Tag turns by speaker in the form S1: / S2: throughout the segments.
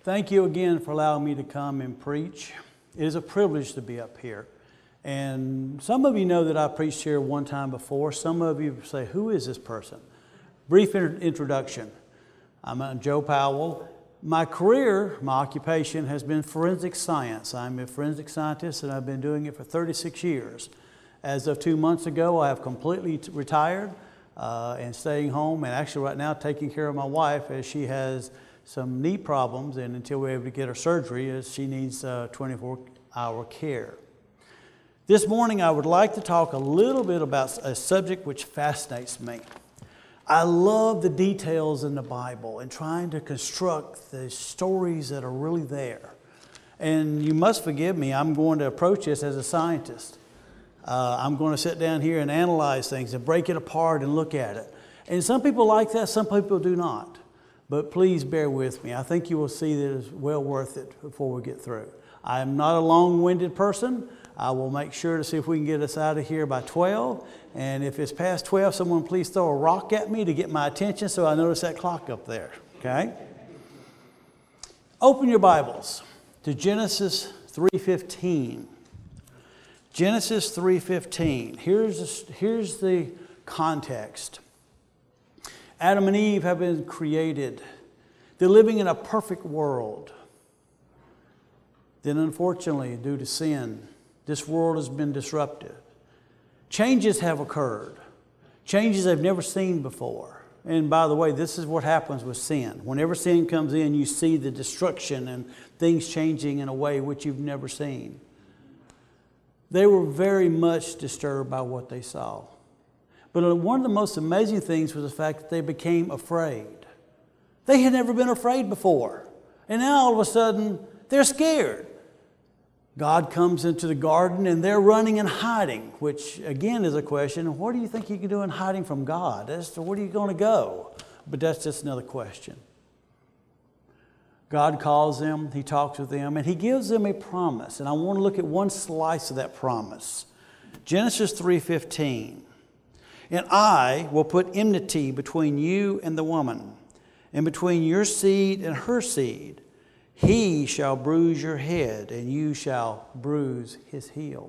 S1: Thank you again for allowing me to come and preach. It is a privilege to be up here. And some of you know that I preached here one time before. Some of you say, who is this person? Brief introduction. I'm Joe Powell. My career, my occupation has been forensic science. I'm a forensic scientist and I've been doing it for 36 years. As of 2 months ago, I have completely retired and staying home, and actually right now taking care of my wife as she has some knee problems, and until we're able to get her surgery, as she needs 24-hour care. This morning I would like to talk a little bit about a subject which fascinates me. I love the details in the Bible and trying to construct the stories that are really there. And you must forgive me, I'm going to approach this as a scientist. I'm going to sit down here and analyze things and break it apart and look at it. And some people like that, some people do not. But please bear with me. I think you will see that it's well worth it before we get through. I am not a long-winded person. I will make sure to see if we can get us out of here by 12. And if it's past 12, someone please throw a rock at me to get my attention so I notice that clock up there, okay? Open your Bibles to Genesis 3:15. Genesis 3:15. Here's the context. Adam and Eve have been created. They're living in a perfect world. Then unfortunately, due to sin, this world has been disrupted. Changes have occurred. Changes they've never seen before. And by the way, this is what happens with sin. Whenever sin comes in, you see the destruction and things changing in a way which you've never seen. They were very much disturbed by what they saw. But one of the most amazing things was the fact that they became afraid. They had never been afraid before. And now all of a sudden, they're scared. God comes into the garden and they're running and hiding, which again is a question. What do you think you can do in hiding from God? As to where are you going to go? But that's just another question. God calls them, He talks with them, and He gives them a promise. And I want to look at one slice of that promise. Genesis 3:15. And I will put enmity between you and the woman, and between your seed and her seed. He shall bruise your head, and you shall bruise his heel.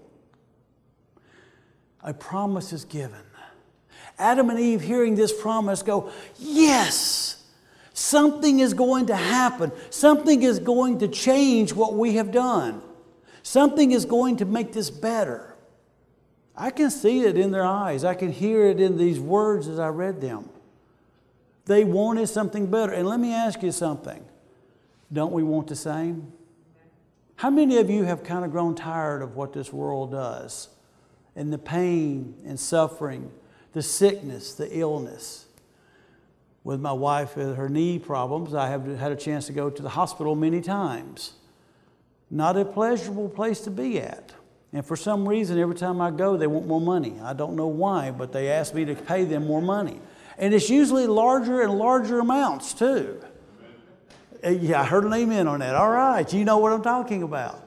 S1: A promise is given. Adam and Eve, hearing this promise, go, yes, something is going to happen. Something is going to change what we have done. Something is going to make this better. I can see it in their eyes. I can hear it in these words as I read them. They wanted something better. And let me ask you something. Don't we want the same? How many of you have kind of grown tired of what this world does? And the pain and suffering, the sickness, the illness. With my wife with her knee problems, I have had a chance to go to the hospital many times. Not a pleasurable place to be at. And for some reason, every time I go, they want more money. I don't know why, but they ask me to pay them more money. And it's usually larger and larger amounts, too. Yeah, I heard an amen on that. All right, you know what I'm talking about.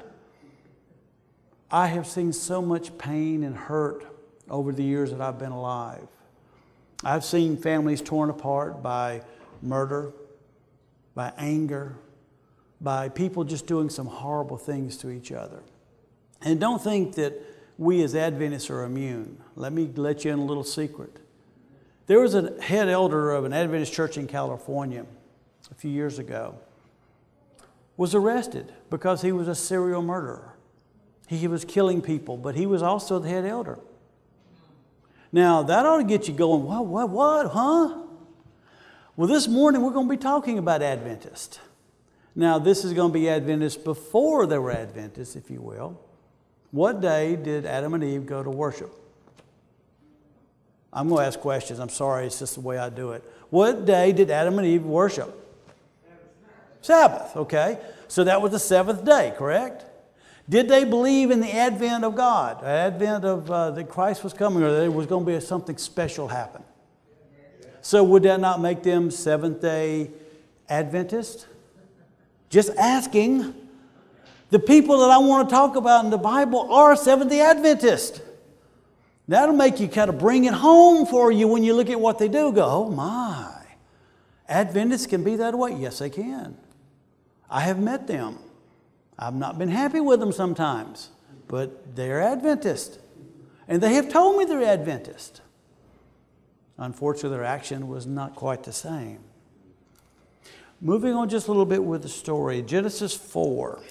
S1: I have seen so much pain and hurt over the years that I've been alive. I've seen families torn apart by murder, by anger, by people just doing some horrible things to each other. And don't think that we as Adventists are immune. Let me let you in a little secret. There was a head elder of an Adventist church in California a few years ago, was arrested because he was a serial murderer. He was killing people, but he was also the head elder. Now, that ought to get you going, what, huh? Well, this morning we're going to be talking about Adventists. Now, this is going to be Adventists before they were Adventists, if you will. What day did Adam and Eve go to worship? I'm going to ask questions. I'm sorry, it's just the way I do it. What day did Adam and Eve worship? Sabbath, okay. So that was the seventh day, correct? Did they believe in the advent of God? The advent of that Christ was coming, or there was going to be something special happen? So would that not make them Seventh-day Adventists? Just asking. The people that I want to talk about in the Bible are Seventh-day Adventists. That'll make you kind of bring it home for you when you look at what they do. Go, oh my, Adventists can be that way. Yes, they can. I have met them. I've not been happy with them sometimes, but they're Adventist. And they have told me they're Adventist. Unfortunately, their action was not quite the same. Moving on just a little bit with the story. Genesis 4,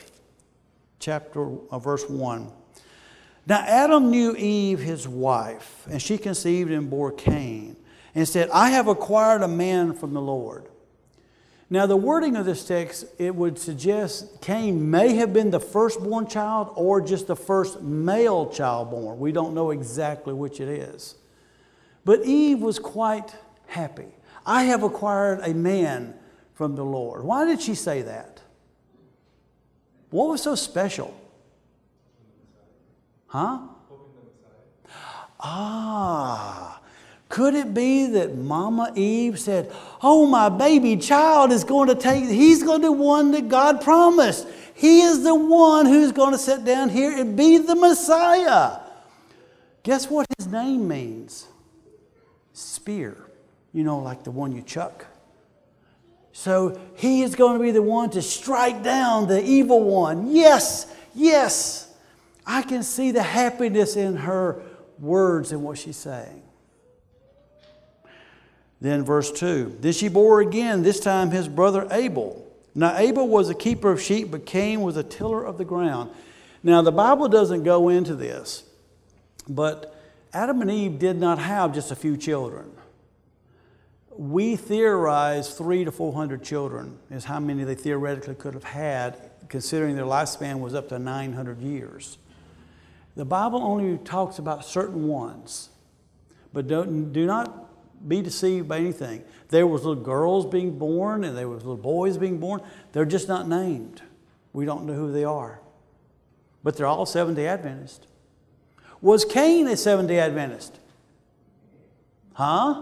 S1: verse 1. Now Adam knew Eve, his wife, and she conceived and bore Cain, and said, I have acquired a man from the Lord. Now the wording of this text, it would suggest Cain may have been the firstborn child or just the first male child born. We don't know exactly which it is. But Eve was quite happy. I have acquired a man from the Lord. Why did she say that? What was so special? Huh? Could it be that Mama Eve said, oh, my baby child is going to he's going to be the one that God promised. He is the one who's going to sit down here and be the Messiah. Guess what his name means? Spear. You know, like the one you chuck. So he is going to be the one to strike down the evil one. Yes, yes. I can see the happiness in her words and what she's saying. Then verse 2. Then she bore again, this time his brother Abel. Now Abel was a keeper of sheep, but Cain was a tiller of the ground. Now the Bible doesn't go into this, but Adam and Eve did not have just a few children. We theorize 300 to 400 children is how many they theoretically could have had, considering their lifespan was up to 900 years. The Bible only talks about certain ones, but do not be deceived by anything. There was little girls being born and there was little boys being born. They're just not named. We don't know who they are. But they're all Seventh-day Adventists. Was Cain a Seventh-day Adventist? Huh?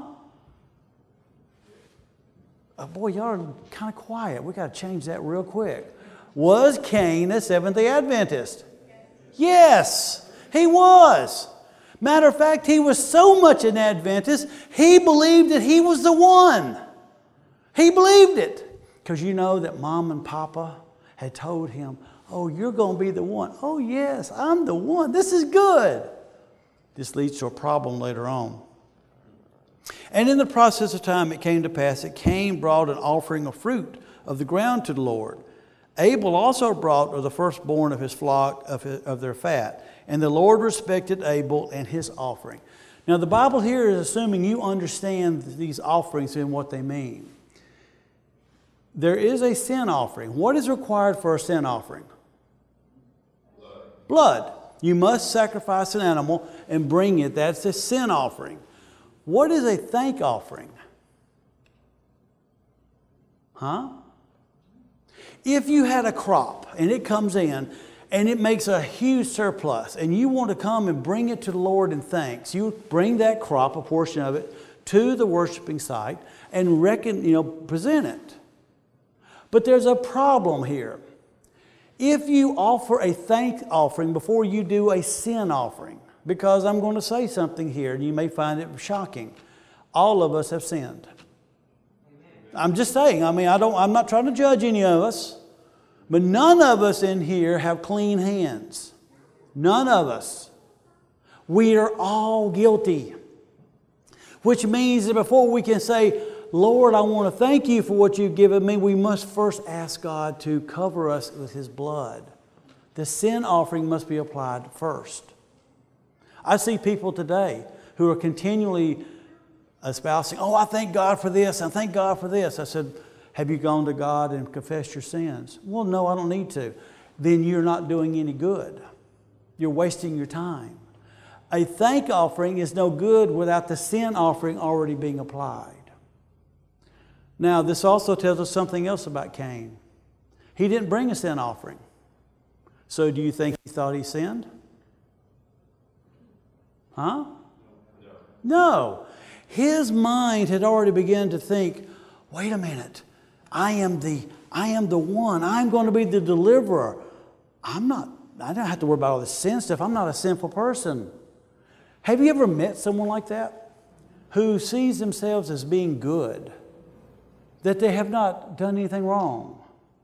S1: Oh boy, y'all are kind of quiet. We got to change that real quick. Was Cain a Seventh-day Adventist? Yes, he was. Matter of fact, he was so much an Adventist, he believed that he was the one. He believed it. Because you know that Mom and Papa had told him, oh, you're going to be the one. Oh, yes, I'm the one. This is good. This leads to a problem later on. And in the process of time, it came to pass that Cain brought an offering of fruit of the ground to the Lord. Abel also brought of the firstborn of his flock of their fat. And the Lord respected Abel and his offering. Now the Bible here is assuming you understand these offerings and what they mean. There is a sin offering. What is required for a sin offering? Blood. You must sacrifice an animal and bring it. That's a sin offering. What is a thank offering? Huh? If you had a crop and it comes in and it makes a huge surplus and you want to come and bring it to the Lord in thanks, you bring that crop, a portion of it, to the worshiping site and present it. But there's a problem here. If you offer a thank offering before you do a sin offering, because I'm going to say something here and you may find it shocking. All of us have sinned. I'm just saying, I'm not trying to judge any of us, but none of us in here have clean hands. None of us. We are all guilty. Which means that before we can say, Lord, I want to thank you for what you've given me, we must first ask God to cover us with His blood. The sin offering must be applied first. I see people today who are continually espousing, oh, I thank God for this, I thank God for this. I said, have you gone to God and confessed your sins? Well, no, I don't need to. Then you're not doing any good. You're wasting your time. A thank offering is no good without the sin offering already being applied. Now, this also tells us something else about Cain. He didn't bring a sin offering. So do you think he thought he sinned? Huh? No. His mind had already begun to think, wait a minute, I am the one. I'm going to be the deliverer. I don't have to worry about all this sin stuff. I'm not a sinful person. Have you ever met someone like that? Who sees themselves as being good? That they have not done anything wrong?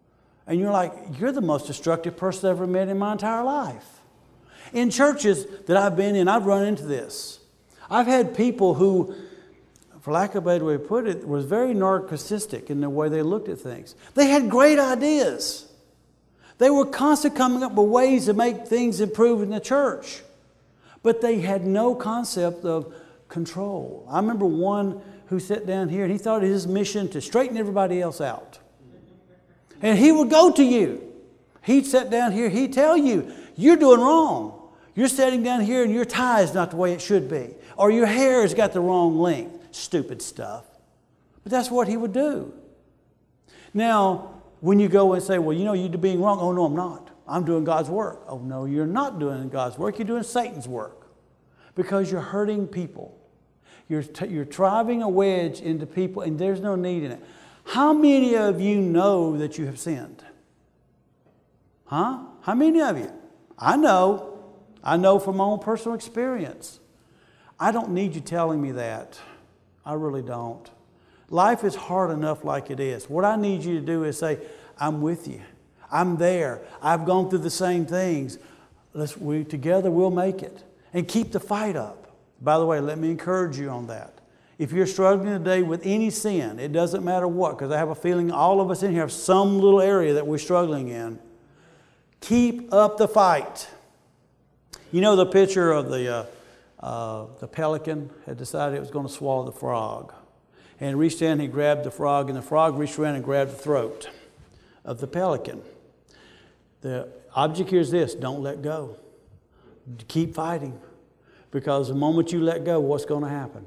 S1: And you're like, you're the most destructive person I've ever met in my entire life. In churches that I've been in, I've run into this. I've had people who, for lack of a better way to put it, was very narcissistic in the way they looked at things. They had great ideas. They were constantly coming up with ways to make things improve in the church. But they had no concept of control. I remember one who sat down here and he thought it was his mission to straighten everybody else out. And he would go to you. He'd sit down here, he'd tell you, you're doing wrong. You're sitting down here and your tie is not the way it should be. Or your hair has got the wrong length. Stupid stuff. But that's what he would do. Now, when you go and say, well, you know, you're being wrong. Oh, no, I'm not. I'm doing God's work. Oh, no, you're not doing God's work. You're doing Satan's work. Because you're hurting people. You're driving a wedge into people, and there's no need in it. How many of you know that you have sinned? Huh? How many of you? I know. I know from my own personal experience. I don't need you telling me that. I really don't. Life is hard enough like it is. What I need you to do is say, I'm with you. I'm there. I've gone through the same things. Together we'll make it. And keep the fight up. By the way, let me encourage you on that. If you're struggling today with any sin, it doesn't matter what, because I have a feeling all of us in here have some little area that we're struggling in. Keep up the fight. You know the picture of the pelican had decided it was going to swallow the frog. And he reached in, he grabbed the frog, and the frog reached around and grabbed the throat of the pelican. The object here is this: don't let go. Keep fighting. Because the moment you let go, what's going to happen?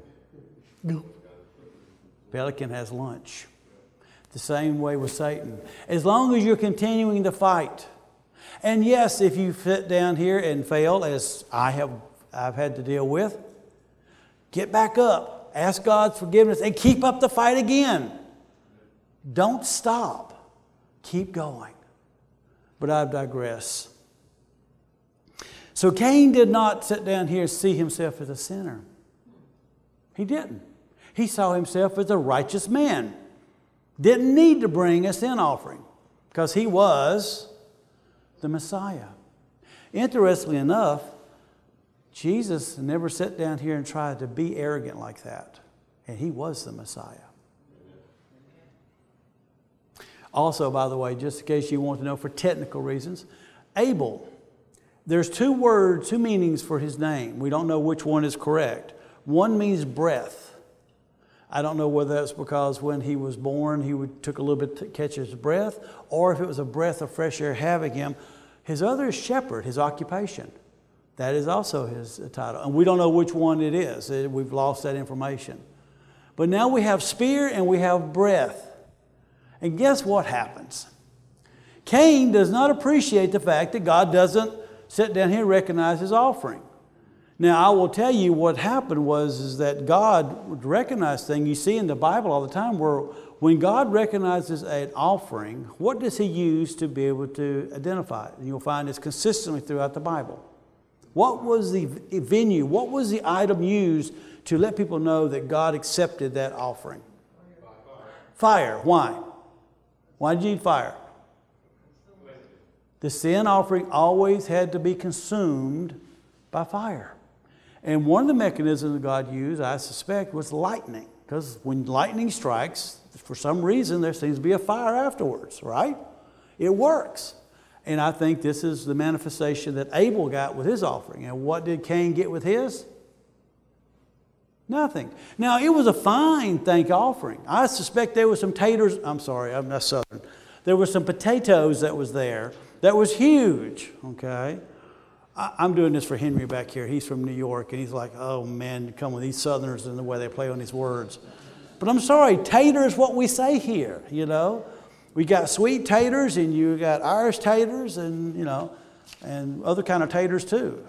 S1: Pelican has lunch. The same way with Satan. As long as you're continuing to fight. And yes, if you sit down here and fail, as I've had to deal with, get back up. Ask God's forgiveness and keep up the fight again. Don't stop. Keep going. But I digress. So Cain did not sit down here and see himself as a sinner. He didn't. He saw himself as a righteous man. Didn't need to bring a sin offering because he was the Messiah. Interestingly enough, Jesus never sat down here and tried to be arrogant like that. And he was the Messiah. Also, by the way, just in case you want to know for technical reasons, Abel, there's two meanings for his name. We don't know which one is correct. One means breath. I don't know whether that's because when he was born, took a little bit to catch his breath, or if it was a breath of fresh air having him. His other is shepherd, his occupation. That is also his title. And we don't know which one it is. We've lost that information. But now we have spear and we have breath. And guess what happens? Cain does not appreciate the fact that God doesn't sit down here and recognize his offering. Now, I will tell you what happened is that God would recognize things. You see in the Bible all the time where when God recognizes an offering, what does he use to be able to identify it? And you'll find this consistently throughout the Bible. What was the venue? What was the item used to let people know that God accepted that offering? Fire. Why? Why did you need fire? The sin offering always had to be consumed by fire. And one of the mechanisms that God used, I suspect, was lightning. Because when lightning strikes, for some reason, there seems to be a fire afterwards, right? It works. And I think this is the manifestation that Abel got with his offering. And what did Cain get with his? Nothing. Now, it was a fine thank offering. I suspect there was some taters. I'm sorry, I'm not Southern. There were some potatoes that was there. That was huge, okay? I'm doing this for Henry back here. He's from New York, and he's like, oh, man, come with these Southerners and the way they play on these words. But I'm sorry, tater is what we say here, you know. We got sweet taters, and you got Irish taters, and, you know, and other kind of taters, too.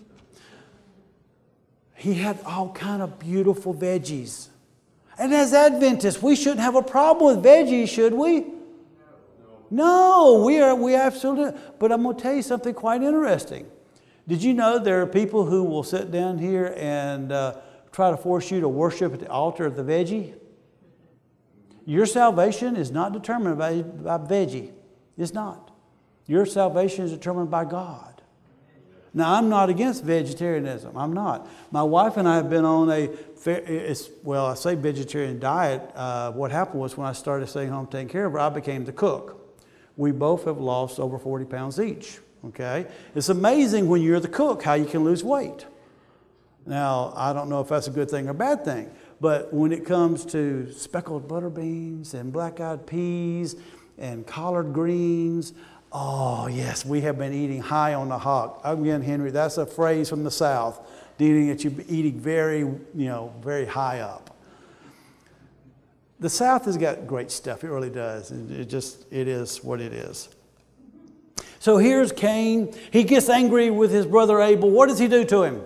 S1: He had all kind of beautiful veggies. And as Adventists, we shouldn't have a problem with veggies, should we? No, we absolutely. But I'm going to tell you something quite interesting. Did you know there are people who will sit down here and try to force you to worship at the altar of the veggie? Your salvation is not determined by veggie. It's not. Your salvation is determined by God. Now, I'm not against vegetarianism. I'm not. My wife and I have been on I say vegetarian diet. What happened was when I started staying home taking care of her, I became the cook. We both have lost over 40 pounds each. Okay? It's amazing when you're the cook how you can lose weight. Now, I don't know if that's a good thing or bad thing, but when it comes to speckled butter beans and black-eyed peas and collard greens, oh yes, we have been eating high on the hog. Again, Henry, that's a phrase from the South, eating that you're eating very, very high up. The South has got great stuff. It really does. It is what it is. So here's Cain. He gets angry with his brother Abel. What does he do to him?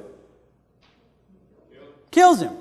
S1: Kills him.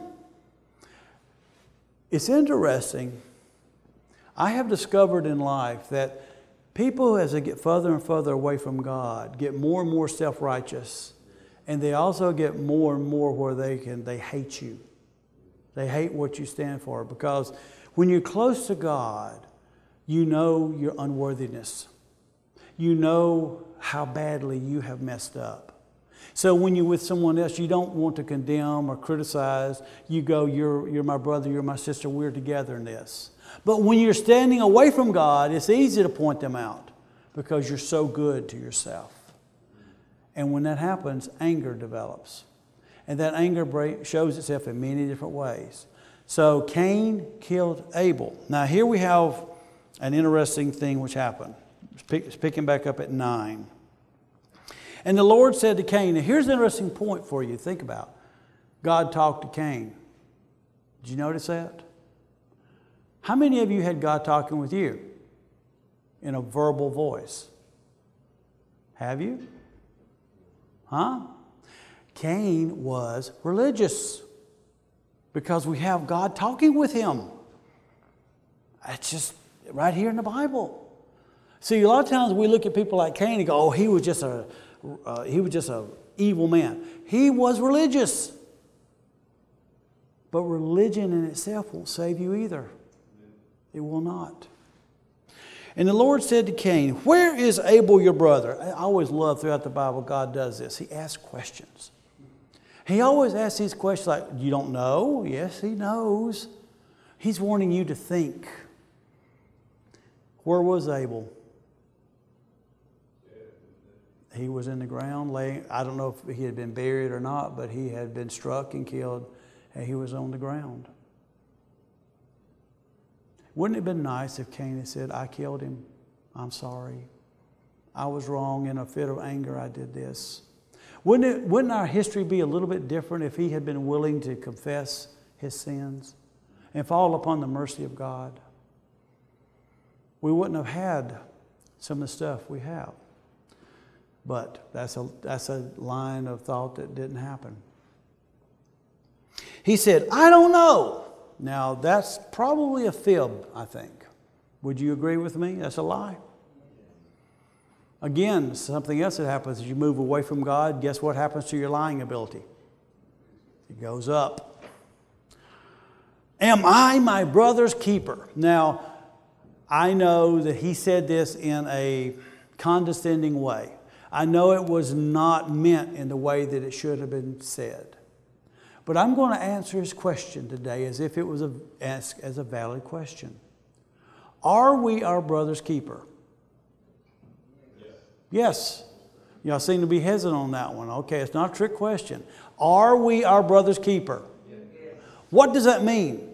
S1: It's interesting. I have discovered in life that people, as they get further and further away from God, get more and more self-righteous. And they also get more and more where they hate you. They hate what you stand for. Because when you're close to God, you know your unworthiness. You know how badly you have messed up. So when you're with someone else, you don't want to condemn or criticize. You go, you're my brother, you're my sister, we're together in this. But when you're standing away from God, it's easy to point them out because you're so good to yourself. And when that happens, anger develops. And that anger shows itself in many different ways. So Cain killed Abel. Now here we have an interesting thing which happened. It's picking back up at 9. And the Lord said to Cain, now here's an interesting point for you to think about. God talked to Cain. Did you notice that? How many of you had God talking with you in a verbal voice? Have you? Huh? Cain was religious because we have God talking with him. It's just right here in the Bible. See, a lot of times we look at people like Cain and go, oh, he was just a evil man. He was religious. But religion in itself won't save you either. It will not. And the Lord said to Cain, where is Abel your brother? I always love throughout the Bible God does this. He asks questions. He always asks these questions like, you don't know? Yes, he knows. He's wanting you to think. Where was Abel? He was in the ground laying. I don't know if he had been buried or not, but he had been struck and killed, and he was on the ground. Wouldn't it have been nice if Cain had said, I killed him. I'm sorry. I was wrong. In a fit of anger, I did this. Wouldn't our history be a little bit different if he had been willing to confess his sins and fall upon the mercy of God? We wouldn't have had some of the stuff we have. But that's a line of thought that didn't happen. He said, I don't know. Now, that's probably a fib, I think. Would you agree with me? That's a lie. Again, something else that happens as you move away from God, guess what happens to your lying ability? It goes up. Am I my brother's keeper? Now, I know that he said this in a condescending way. I know it was not meant in the way that it should have been said. But I'm going to answer his question today as if it was asked as a valid question. Are we our brother's keeper? Yes. Y'all seem to be hesitant on that one. Okay, it's not a trick question. Are we our brother's keeper? Yes. What does that mean?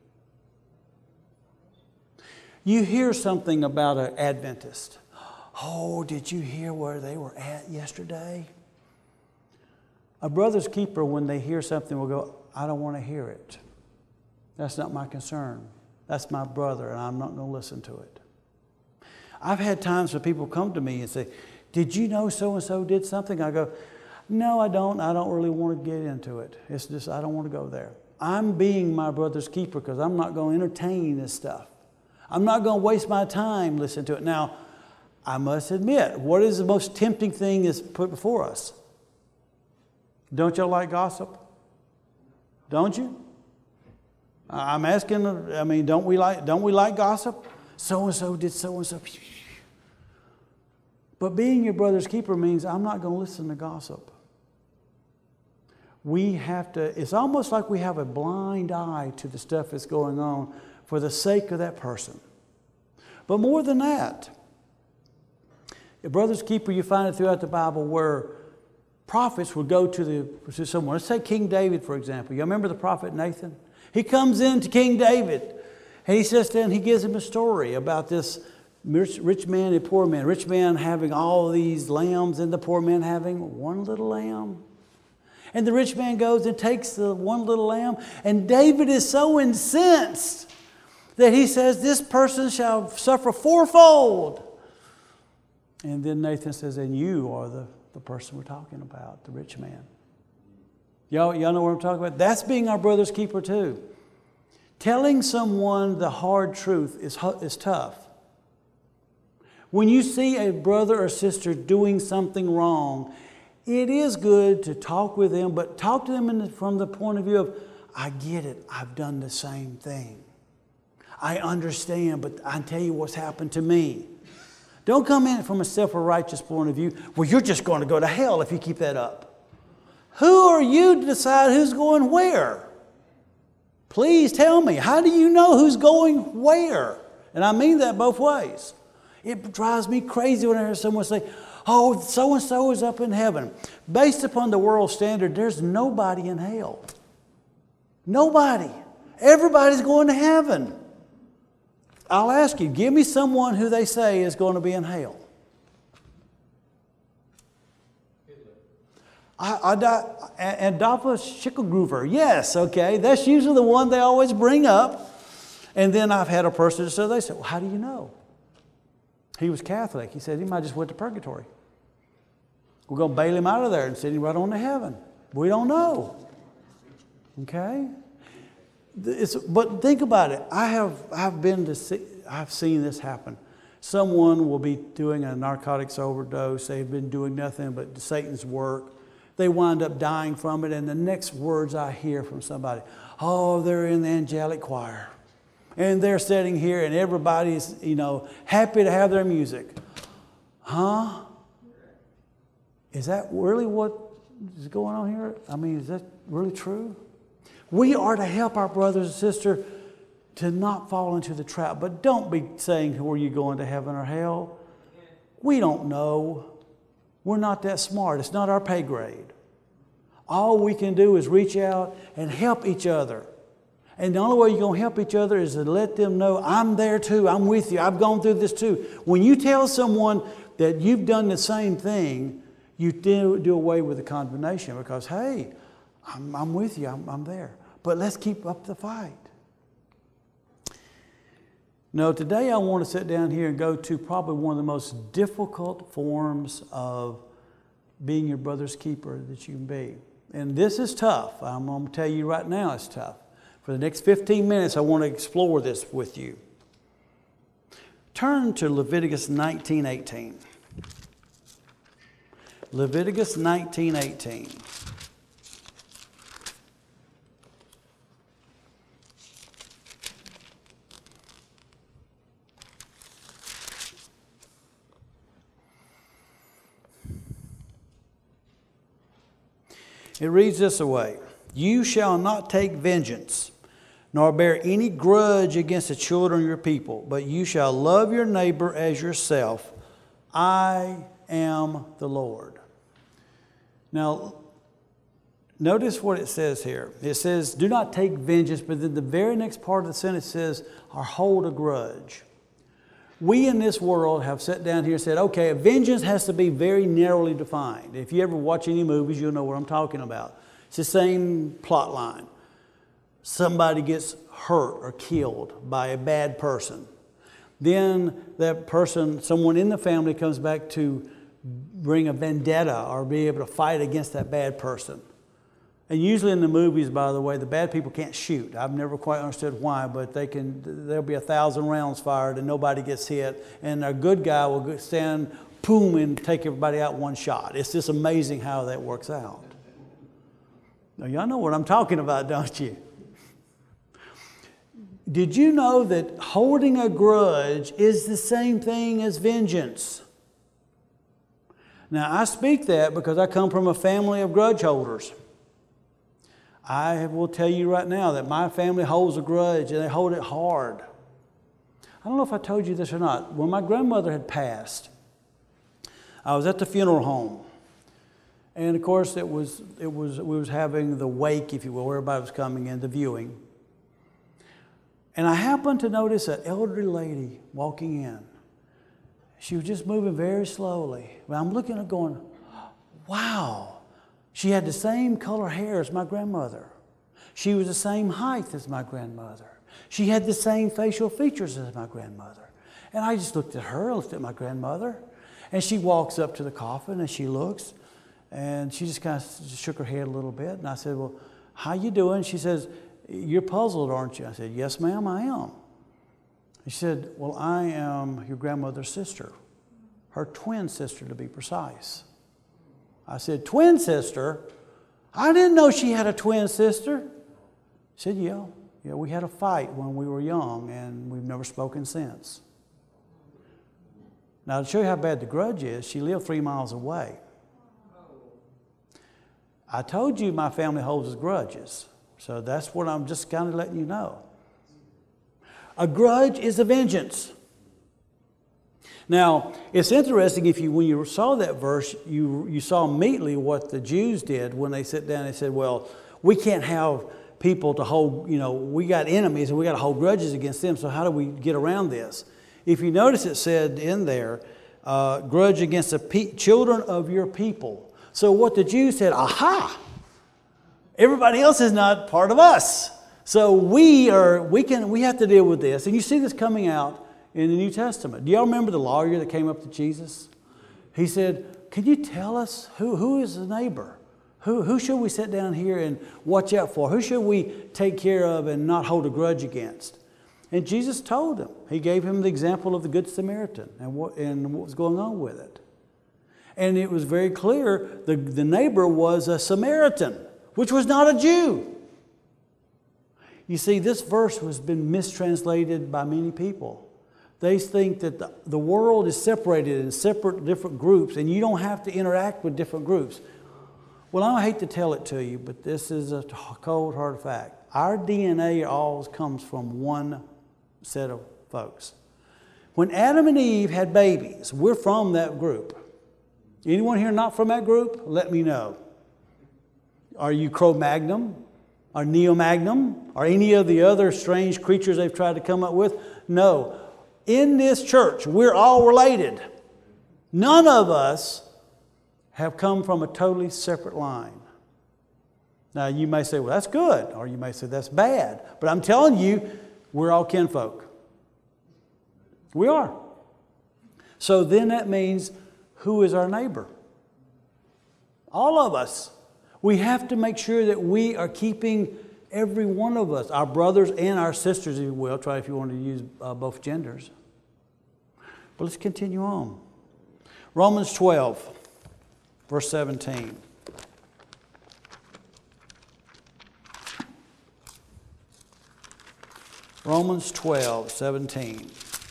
S1: You hear something about an Adventist. Oh, did you hear where they were at yesterday? A brother's keeper, when they hear something, will go, I don't want to hear it. That's not my concern. That's my brother, and I'm not going to listen to it. I've had times when people come to me and say, did you know so-and-so did something? I go, no, I don't. I don't really want to get into it. It's just, I don't want to go there. I'm being my brother's keeper because I'm not going to entertain this stuff. I'm not going to waste my time listening to it. Now, I must admit, what is the most tempting thing that's put before us? Don't y'all like gossip? Don't you? I'm asking, don't we like gossip? So-and-so did so-and-so. But being your brother's keeper means I'm not going to listen to gossip. We have to, it's almost like we have a blind eye to the stuff that's going on for the sake of that person. But more than that, a brother's keeper, you find it throughout the Bible where prophets would go to someone. Let's take King David, for example. You remember the prophet Nathan? He comes in to King David, and he sits down and he gives him a story about this rich man and poor man. Rich man having all these lambs, and the poor man having one little lamb. And the rich man goes and takes the one little lamb, and David is so incensed that he says, this person shall suffer fourfold. And then Nathan says, and you are the person we're talking about, the rich man. Y'all know what I'm talking about? That's being our brother's keeper too. Telling someone the hard truth is tough. When you see a brother or sister doing something wrong, it is good to talk with them, but talk to them from the point of view of, I get it, I've done the same thing. I understand, but I tell you what's happened to me. Don't come in from a self-righteous point of view, well, you're just going to go to hell if you keep that up. Who are you to decide who's going where? Please tell me, how do you know who's going where? And I mean that both ways. It drives me crazy when I hear someone say, oh, so-and-so is up in heaven. Based upon the world standard, there's nobody in hell. Nobody. Everybody's going to heaven. I'll ask you, give me someone who they say is going to be in hell. Adolphus Schicklgruber. Yes, okay. That's usually the one they always bring up. And then I've had a person, so they said, well, how do you know? He was Catholic. He said he might just went to purgatory. We're going to bail him out of there and send him right on to heaven. We don't know. Okay? But think about it. I've seen this happen. Someone will be doing a narcotics overdose. They've been doing nothing but Satan's work. They wind up dying from it. And the next words I hear from somebody, oh, they're in the angelic choir. And they're sitting here and everybody's, happy to have their music. Huh? Is that really what is going on here? I mean, is that really true? We are to help our brothers and sisters to not fall into the trap. But don't be saying, who are you going to heaven or hell? We don't know. We're not that smart. It's not our pay grade. All we can do is reach out and help each other. And the only way you're going to help each other is to let them know, I'm there too, I'm with you, I've gone through this too. When you tell someone that you've done the same thing, you do away with the condemnation because, hey, I'm with you, I'm there. But let's keep up the fight. No, today I want to sit down here and go to probably one of the most difficult forms of being your brother's keeper that you can be. And this is tough. I'm going to tell you right now it's tough. For the next 15 minutes, I want to explore this with you. Turn to Leviticus 19:18. Leviticus 19:18. It reads this way. You shall not take vengeance, nor bear any grudge against the children of your people, but you shall love your neighbor as yourself. I am the Lord. Now, notice what it says here. It says, do not take vengeance, but then the very next part of the sentence says, or hold a grudge. We in this world have sat down here and said, okay, vengeance has to be very narrowly defined. If you ever watch any movies, you'll know what I'm talking about. It's the same plot line. Somebody gets hurt or killed by a bad person. Then that person, someone in the family comes back to bring a vendetta or be able to fight against that bad person. And usually in the movies, by the way, the bad people can't shoot. I've never quite understood why, but there'll be 1,000 rounds fired and nobody gets hit. And a good guy will stand, boom, and take everybody out one shot. It's just amazing how that works out. Now, y'all know what I'm talking about, don't you? Did you know that holding a grudge is the same thing as vengeance? Now, I speak that because I come from a family of grudge holders. I will tell you right now that my family holds a grudge, and they hold it hard. I don't know if I told you this or not. When my grandmother had passed, I was at the funeral home. And of course, we was having the wake, if you will, where everybody was coming in, the viewing. And I happened to notice an elderly lady walking in. She was just moving very slowly. But I'm looking at her going, wow. She had the same color hair as my grandmother. She was the same height as my grandmother. She had the same facial features as my grandmother. And I just looked at her, looked at my grandmother. And she walks up to the coffin and she looks. And she just kind of shook her head a little bit. And I said, well, how you doing? She says, you're puzzled, aren't you? I said, yes, ma'am, I am. She said, well, I am your grandmother's sister, her twin sister to be precise. I said, twin sister? I didn't know she had a twin sister. She said, yeah, we had a fight when we were young, and we've never spoken since. Now, to show you how bad the grudge is, she lived 3 miles away. I told you my family holds grudges, so that's what I'm just kind of letting you know. A grudge is a vengeance. Now, it's interesting when you saw that verse, you saw immediately what the Jews did when they sat down and said, well, we can't have people to hold, we got enemies and we got to hold grudges against them, so how do we get around this? If you notice, it said in there, grudge against the children of your people. So what the Jews said, aha, everybody else is not part of us. So we have to deal with this. And you see this coming out in the New Testament. Do y'all remember the lawyer that came up to Jesus? He said, can you tell us who is the neighbor? Who should we sit down here and watch out for? Who should we take care of and not hold a grudge against? And Jesus told him. He gave him the example of the Good Samaritan and what was going on with it. And it was very clear the neighbor was a Samaritan, which was not a Jew. You see, this verse has been mistranslated by many people. They think that the world is separated in separate different groups, and you don't have to interact with different groups. Well, I hate to tell it to you, but this is a cold, hard fact. Our DNA always comes from one set of folks. When Adam and Eve had babies, we're from that group. Anyone here not from that group? Let me know. Are you Cro-Magnon? Or Neo-Magnum? Or any of the other strange creatures they've tried to come up with? No. In this church, we're all related. None of us have come from a totally separate line. Now, you may say, well, that's good. Or you may say, that's bad. But I'm telling you, we're all kinfolk. We are. So then that means, who is our neighbor? All of us. We have to make sure that we are keeping every one of us, our brothers and our sisters, if you will. Try if you want to use both genders. But let's continue on. Romans 12, verse 17. Romans 12, 17.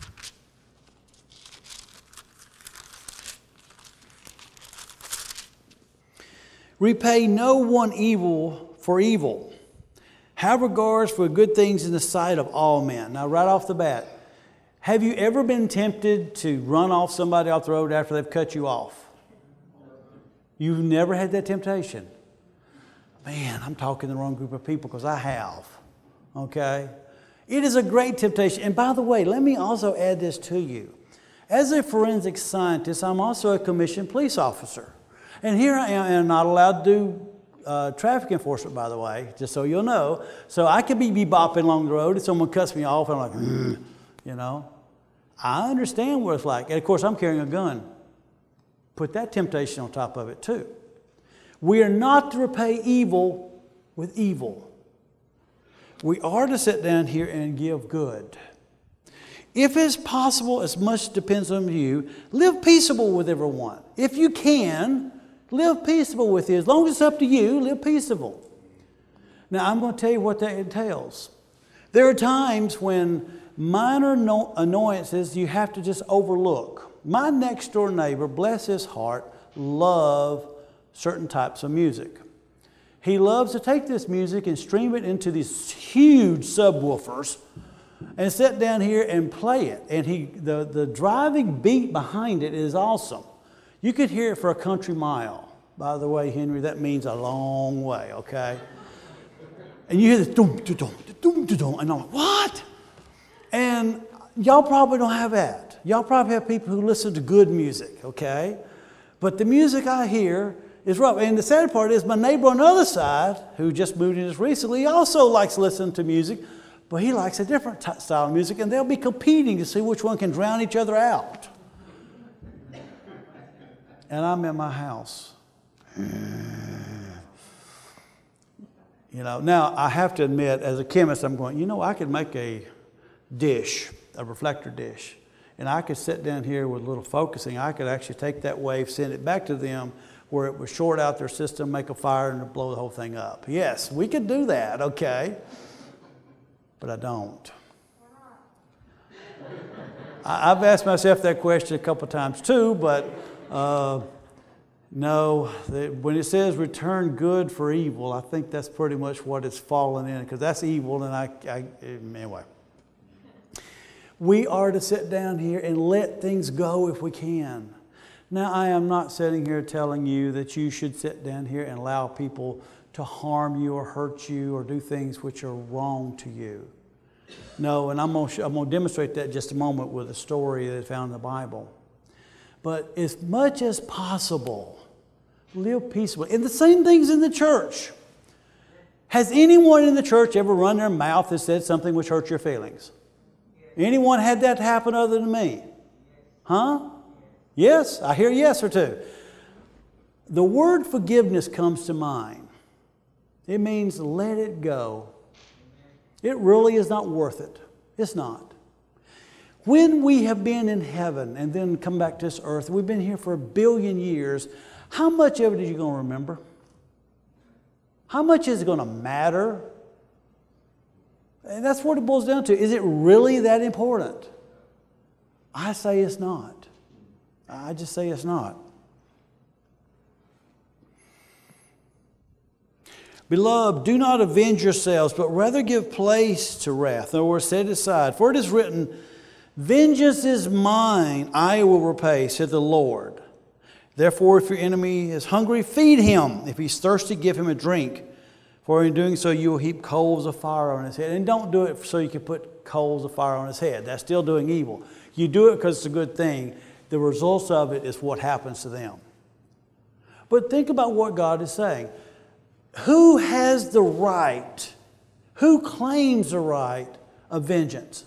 S1: Repay no one evil for evil. Have regards for good things in the sight of all men. Now, right off the bat, have you ever been tempted to run off somebody off the road after they've cut you off? You've never had that temptation? Man, I'm talking to the wrong group of people because I have. Okay? It is a great temptation. And by the way, let me also add this to you. As a forensic scientist, I'm also a commissioned police officer. And here I am, and I'm not allowed to do traffic enforcement, by the way, just so you'll know. So I could be bopping along the road if someone cuts me off, and I'm like, I understand what it's like. And of course, I'm carrying a gun. Put that temptation on top of it too. We are not to repay evil with evil. We are to sit down here and give good. If it's possible, as much depends on you, live peaceable with everyone. If you can, live peaceable with you. As long as it's up to you, live peaceable. Now, I'm going to tell you what that entails. There are times when minor annoyances you have to just overlook. My next door neighbor, bless his heart, love certain types of music. He loves to take this music and stream it into these huge subwoofers and sit down here and play it. And the driving beat behind it is awesome. You could hear it for a country mile. By the way, Henry, that means a long way, okay? And you hear this dum dum dum dum dum, and I'm like, what? And y'all probably don't have that. Y'all probably have people who listen to good music, okay? But the music I hear is rough. And the sad part is my neighbor on the other side, who just moved in just recently, he also likes listening to music, but he likes a different style of music, and they'll be competing to see which one can drown each other out. And I'm in my house. Now I have to admit, as a chemist, I'm going, I could make a dish, a reflector dish, and I could sit down here with a little focusing. I could actually take that wave, send it back to them where it would short out their system, make a fire, and blow the whole thing up. Yes, we could do that, okay? But I don't. I've asked myself that question a couple times too, but no, when it says return good for evil, I think that's pretty much what it's fallen in, because that's evil, and anyway. We are to sit down here and let things go if we can. Now, I am not sitting here telling you that you should sit down here and allow people to harm you or hurt you or do things which are wrong to you. No, and I'm going to demonstrate that in just a moment with a story that's found in the Bible. But as much as possible, live peaceably. And the same thing's in the church. Has anyone in the church ever run their mouth and said something which hurt your feelings? Anyone had that happen other than me? Huh? Yes? I hear yes or two. The word forgiveness comes to mind. It means let it go. It really is not worth it. It's not. When we have been in heaven and then come back to this earth, we've been here for 1 billion years, how much of it are you going to remember? How much is it going to matter? And that's what it boils down to. Is it really that important? I say it's not. I just say it's not. Beloved, do not avenge yourselves, but rather give place to wrath. In other words, set it aside. For it is written, vengeance is mine, I will repay, said the Lord. Therefore, if your enemy is hungry, feed him. If he's thirsty, give him a drink. For in doing so, you will heap coals of fire on his head. And don't do it so you can put coals of fire on his head. That's still doing evil. You do it because it's a good thing. The results of it is what happens to them. But think about what God is saying. Who has the right? Who claims the right of vengeance?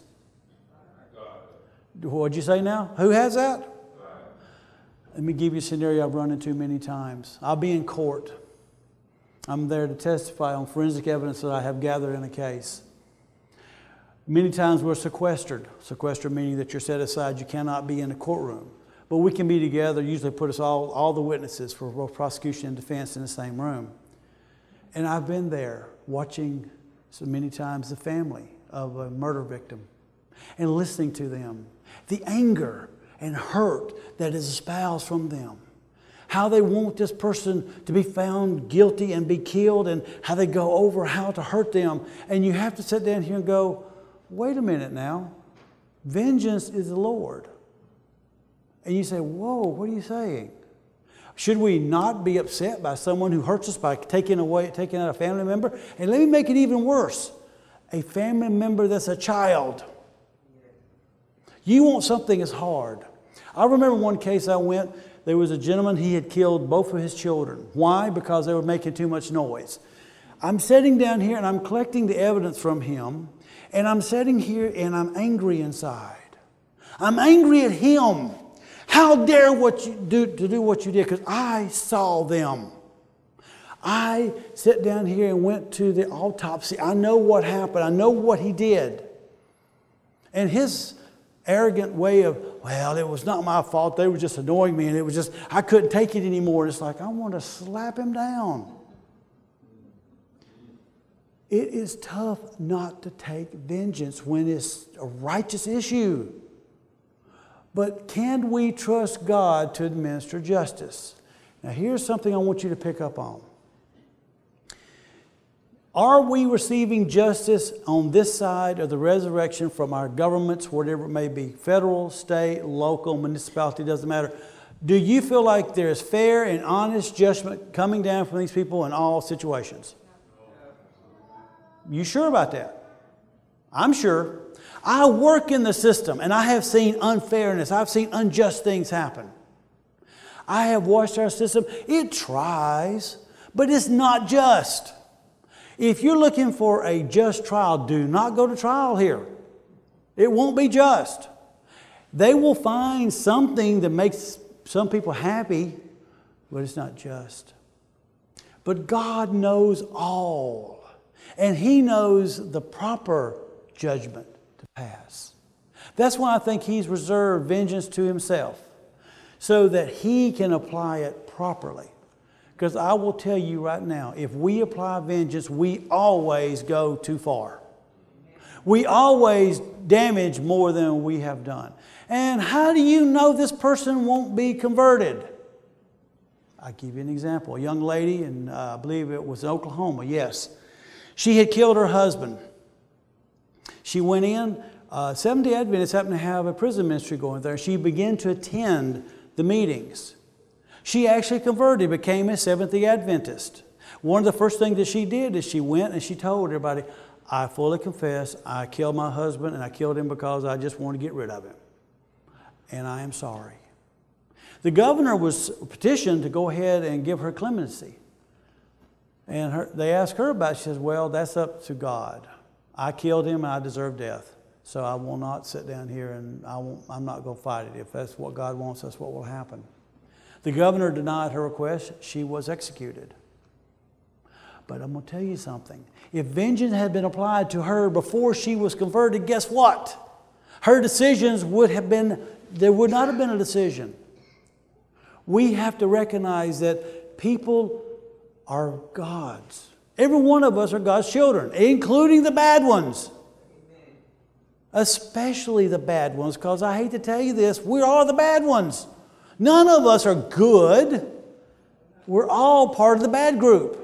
S1: God. What'd you say now? Who has that? God. Let me give you a scenario I've run into many times. I'll be in court. I'm there to testify on forensic evidence that I have gathered in a case. Many times we're sequestered. Sequestered meaning that you're set aside. You cannot be in a courtroom. But we can be together, usually put us all the witnesses for both prosecution and defense in the same room. And I've been there watching so many times the family of a murder victim and listening to them. The anger and hurt that is espoused from them. How they want this person to be found guilty and be killed, and how they go over how to hurt them. And you have to sit down here and go, wait a minute now. Vengeance is the Lord. And you say, whoa, what are you saying? Should we not be upset by someone who hurts us by taking out a family member? And let me make it even worse. A family member that's a child. You want something as hard. I remember one case I went, there was a gentleman, he had killed both of his children. Why? Because they were making too much noise. I'm sitting down here and I'm collecting the evidence from him, and I'm sitting here and I'm angry inside. I'm angry at him. How dare do what you did? Because I saw them. I sat down here and went to the autopsy. I know what happened. I know what he did. And his arrogant way of, well, it was not my fault. They were just annoying me, and it was just, I couldn't take it anymore. And it's like, I want to slap him down. It is tough not to take vengeance when it's a righteous issue. But can we trust God to administer justice? Now here's something I want you to pick up on. Are we receiving justice on this side of the resurrection from our governments, whatever it may be, federal, state, local, municipality, doesn't matter? Do you feel like there's fair and honest judgment coming down from these people in all situations? You sure about that? I'm sure. I work in the system and I have seen unfairness. I've seen unjust things happen. I have watched our system. It tries, but it's not just. If you're looking for a just trial, do not go to trial here. It won't be just. They will find something that makes some people happy, but it's not just. But God knows all, and He knows the proper judgment to pass. That's why I think He's reserved vengeance to Himself, so that He can apply it properly. Because I will tell you right now, if we apply vengeance, we always go too far. We always damage more than we have done. And how do you know this person won't be converted? I'll give you an example. A young lady, and I believe it was in Oklahoma, yes. She had killed her husband. She went in. Seventh-day Adventists happened to have a prison ministry going there. She began to attend the meetings. She actually converted, became a Seventh-day Adventist. One of the first things that she did is she went and she told everybody, I fully confess I killed my husband and I killed him because I just wanted to get rid of him. And I am sorry. The governor was petitioned to go ahead and give her clemency. And they asked her about it. She says, well, that's up to God. I killed him and I deserve death. So I will not sit down here and I'm not going to fight it. If that's what God wants, that's what will happen. The governor denied her request. She was executed. But I'm going to tell you something. If vengeance had been applied to her before she was converted, guess what? Her decisions would have been, there would not have been a decision. We have to recognize that people are God's. Every one of us are God's children, including the bad ones. Especially the bad ones, because I hate to tell you this, we are the bad ones. None of us are good. We're all part of the bad group.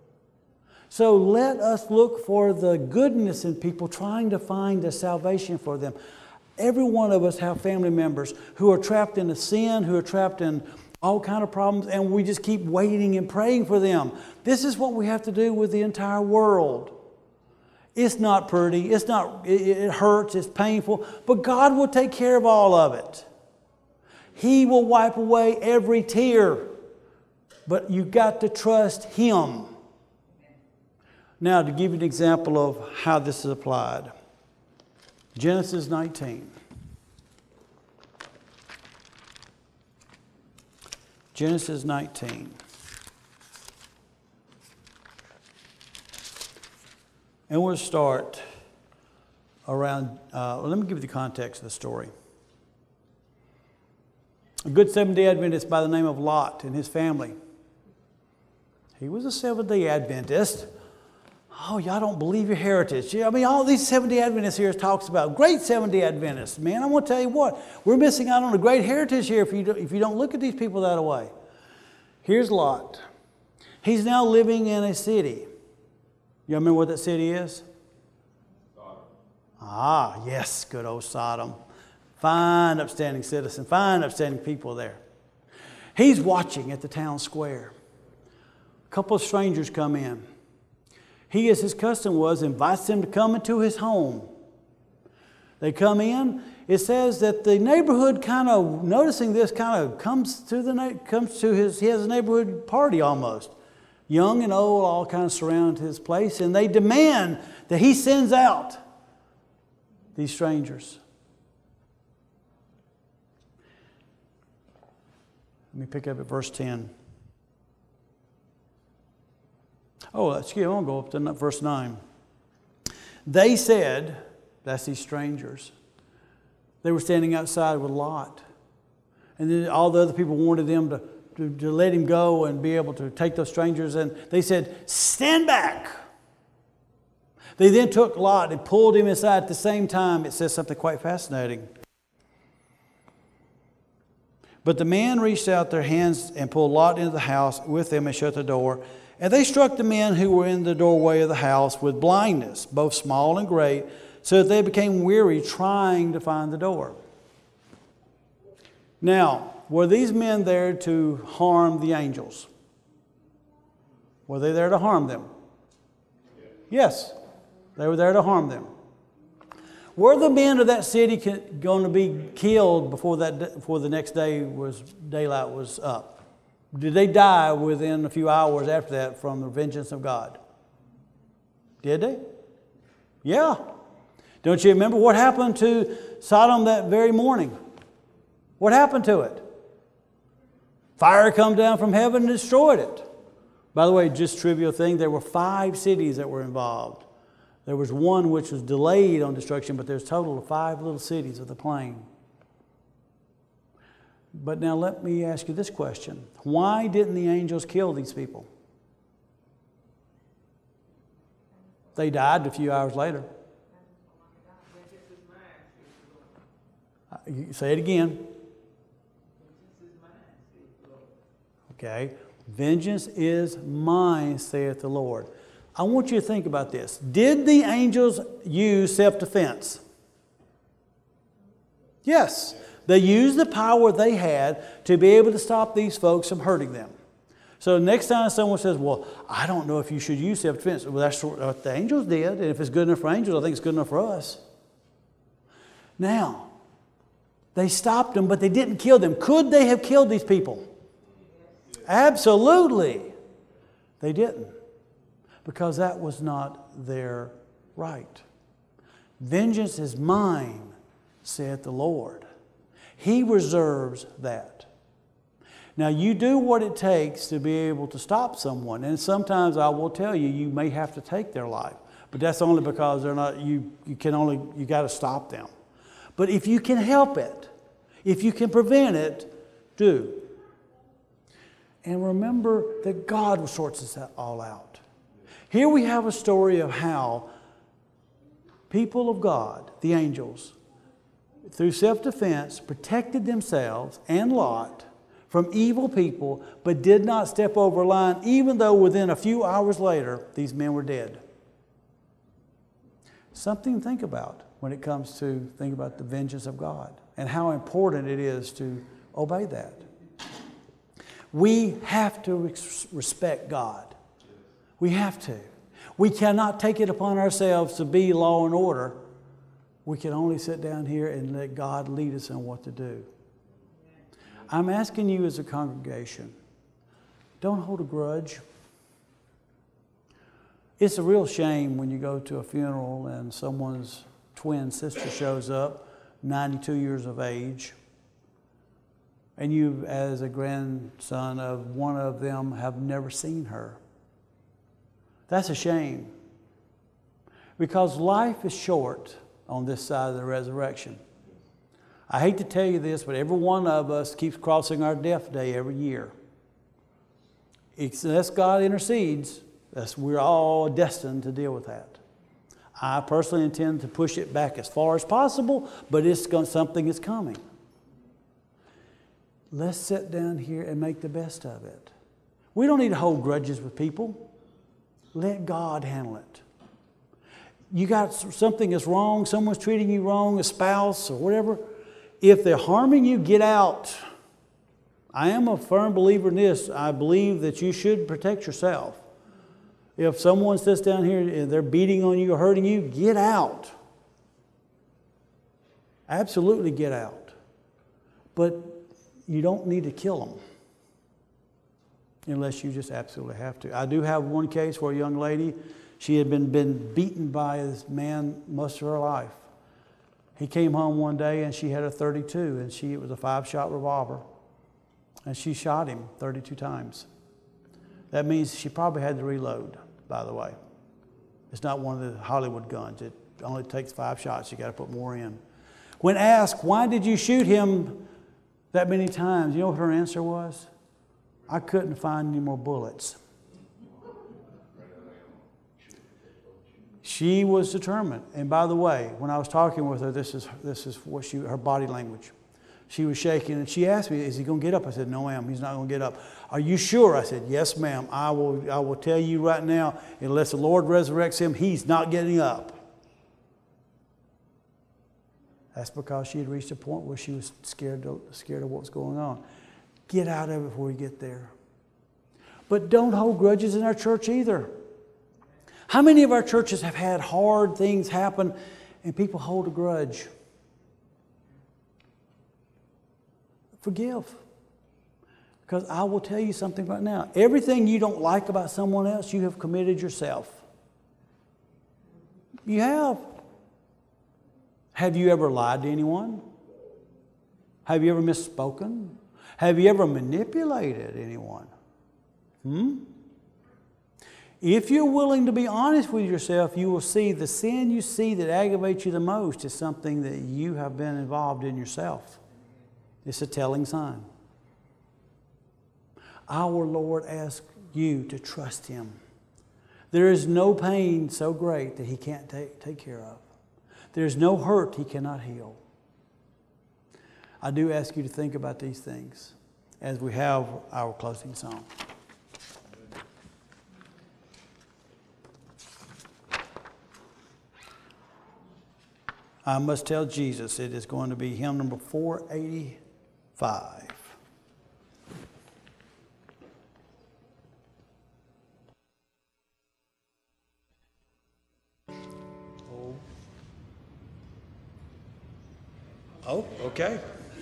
S1: So let us look for the goodness in people, trying to find a salvation for them. Every one of us have family members who are trapped in a sin, who are trapped in all kinds of problems, and we just keep waiting and praying for them. This is what we have to do with the entire world. It's not pretty. It hurts. It's painful. But God will take care of all of it. He will wipe away every tear. But you've got to trust Him. Now, to give you an example of how this is applied. Genesis 19. Genesis 19. And we'll start around, let me give you the context of the story. A good Seventh-day Adventist by the name of Lot and his family. He was a Seventh-day Adventist. Oh, y'all don't believe your heritage. I mean, all these Seventh-day Adventists here talks about great Seventh-day Adventists. Man, I want to tell you what, we're missing out on a great heritage here if you don't look at these people that way. Here's Lot. He's now living in a city. You remember what that city is? Sodom. Ah, yes, good old Sodom. Fine, upstanding citizen, fine, upstanding people there. He's watching at the town square. A couple of strangers come in. He, as his custom was, invites them to come into his home. They come in. It says that the neighborhood, kind of noticing this, kind of comes to his. He has a neighborhood party almost. Young and old all kind of surround his place, and they demand that he sends out these strangers. Let me pick up at verse 10. Oh, excuse me, I want to go up to verse 9. They said, that's these strangers, they were standing outside with Lot. And then all the other people wanted them to let him go and be able to take those strangers. And they said, stand back. They then took Lot and pulled him aside at the same time. It says something quite fascinating. But the men reached out their hands and pulled Lot into the house with them and shut the door. And they struck the men who were in the doorway of the house with blindness, both small and great, so that they became weary trying to find the door. Now, were these men there to harm the angels? Were they there to harm them? Yes, they were there to harm them. Were the men of that city going to be killed before the next day daylight was up? Did they die within a few hours after that from the vengeance of God? Did they? Yeah. Don't you remember what happened to Sodom that very morning? What happened to it? Fire come down from heaven and destroyed it. By the way, just trivial thing, there were 5 cities that were involved. There was one which was delayed on destruction, but there's a total of 5 little cities with a plain. But now let me ask you this question. Why didn't the angels kill these people? They died a few hours later. Say it again. Okay. Vengeance is mine, saith the Lord. I want you to think about this. Did the angels use self-defense? Yes. They used the power they had to be able to stop these folks from hurting them. So next time someone says, well, I don't know if you should use self-defense. Well, that's what the angels did. And if it's good enough for angels, I think it's good enough for us. Now, they stopped them, but they didn't kill them. Could they have killed these people? Absolutely. They didn't. Because that was not their right. Vengeance is mine, saith the Lord. He reserves that. Now you do what it takes to be able to stop someone. And sometimes I will tell you, you may have to take their life. But that's only because they're not, you got to stop them. But if you can help it, if you can prevent it, do. And remember that God sorts this all out. Here we have a story of how people of God, the angels, through self-defense, protected themselves and Lot from evil people, but did not step over a line, even though within a few hours later, these men were dead. Something to think about when it comes to think about the vengeance of God and how important it is to obey that. We have to respect God. We have to. We cannot take it upon ourselves to be law and order. We can only sit down here and let God lead us on what to do. I'm asking you as a congregation, don't hold a grudge. It's a real shame when you go to a funeral and someone's twin sister shows up, 92 years of age, and you, as a grandson of one of them, have never seen her. That's a shame. Because life is short on this side of the resurrection. I hate to tell you this, but every one of us keeps crossing our death day every year. Unless God intercedes, we're all destined to deal with that. I personally intend to push it back as far as possible, but something is coming. Let's sit down here and make the best of it. We don't need to hold grudges with people. Let God handle it. You got something that's wrong, someone's treating you wrong, a spouse or whatever. If they're harming you, get out. I am a firm believer in this. I believe that you should protect yourself. If someone sits down here and they're beating on you or hurting you, get out. Absolutely get out. But you don't need to kill them unless you just absolutely have to. I do have one case where a young lady, she had been beaten by this man most of her life. He came home one day and she had a .32 and it was a 5-shot revolver. And she shot him 32 times. That means she probably had to reload, by the way. It's not one of the Hollywood guns. It only takes 5 shots. You got to put more in. When asked, why did you shoot him that many times? You know what her answer was? I couldn't find any more bullets. She was determined. And by the way, when I was talking with her, this is what her body language. She was shaking, and she asked me, is he going to get up? I said, no, ma'am, he's not going to get up. Are you sure? I said, yes, ma'am. I will tell you right now, unless the Lord resurrects him, he's not getting up. That's because she had reached a point where she was scared of what was going on. Get out of it before you get there. But don't hold grudges in our church either. How many of our churches have had hard things happen and people hold a grudge? Forgive. Because I will tell you something right now. Everything you don't like about someone else, you have committed yourself. You have. Have you ever lied to anyone? Have you ever misspoken? Have you ever manipulated anyone? If you're willing to be honest with yourself, you will see the sin you see that aggravates you the most is something that you have been involved in yourself. It's a telling sign. Our Lord asks you to trust Him. There is no pain so great that He can't take care of. There's no hurt He cannot heal. I do ask you to think about these things as we have our closing song. I must tell Jesus it is going to be hymn number 485. Oh, okay.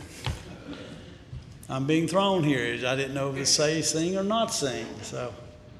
S1: I'm being thrown here. I didn't know if to say sing or not sing. So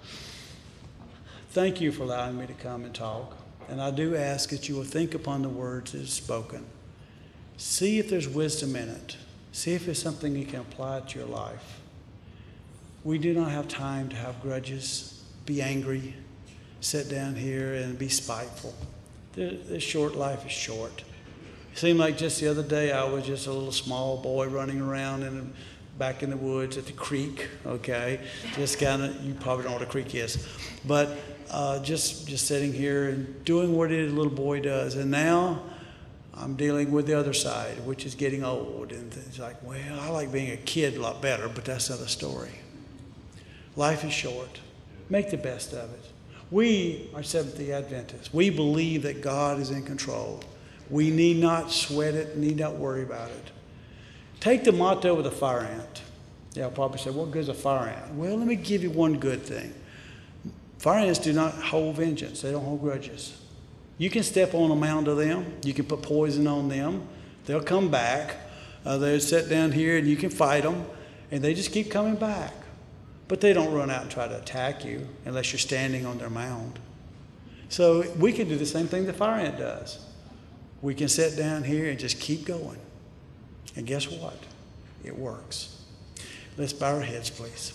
S1: thank you for allowing me to come and talk. And I do ask that you will think upon the words that are spoken. See if there's wisdom in it. See if it's something you can apply to your life. We do not have time to have grudges, be angry, sit down here and be spiteful. This short life is short. It seemed like just the other day I was just a little small boy running around back in the woods at the creek, okay? Just kind of, you probably don't know what a creek is. But just sitting here and doing what a little boy does. And now I'm dealing with the other side, which is getting old. And it's like, well, I like being a kid a lot better, but that's another story. Life is short. Make the best of it. We are Seventh-day Adventists. We believe that God is in control. We need not sweat it, need not worry about it. Take the motto of the fire ant. Yeah, I'll probably say, what good is a fire ant? Well, let me give you one good thing. Fire ants do not hold vengeance. They don't hold grudges. You can step on a mound of them. You can put poison on them. They'll come back. They'll sit down here and you can fight them. And they just keep coming back. But they don't run out and try to attack you unless you're standing on their mound. So we can do the same thing the fire ant does. We can sit down here and just keep going. And guess what? It works. Let's bow our heads, please.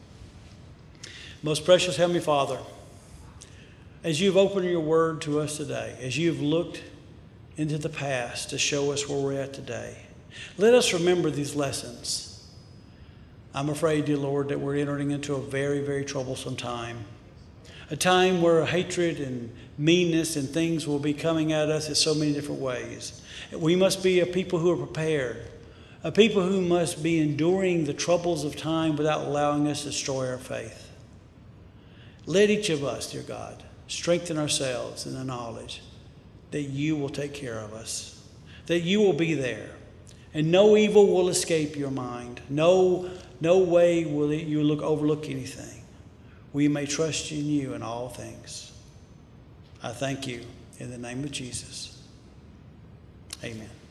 S1: Most precious Heavenly Father, as you've opened your word to us today, as you've looked into the past to show us where we're at today, let us remember these lessons. I'm afraid, dear Lord, that we're entering into a very, very troublesome time. A time where hatred and meanness and things will be coming at us in so many different ways. We must be a people who are prepared, a people who must be enduring the troubles of time without allowing us to destroy our faith. Let each of us, dear God, strengthen ourselves in the knowledge that you will take care of us, that you will be there, and no evil will escape your mind. No way will you overlook anything. We may trust in you in all things. I thank you in the name of Jesus. Amen.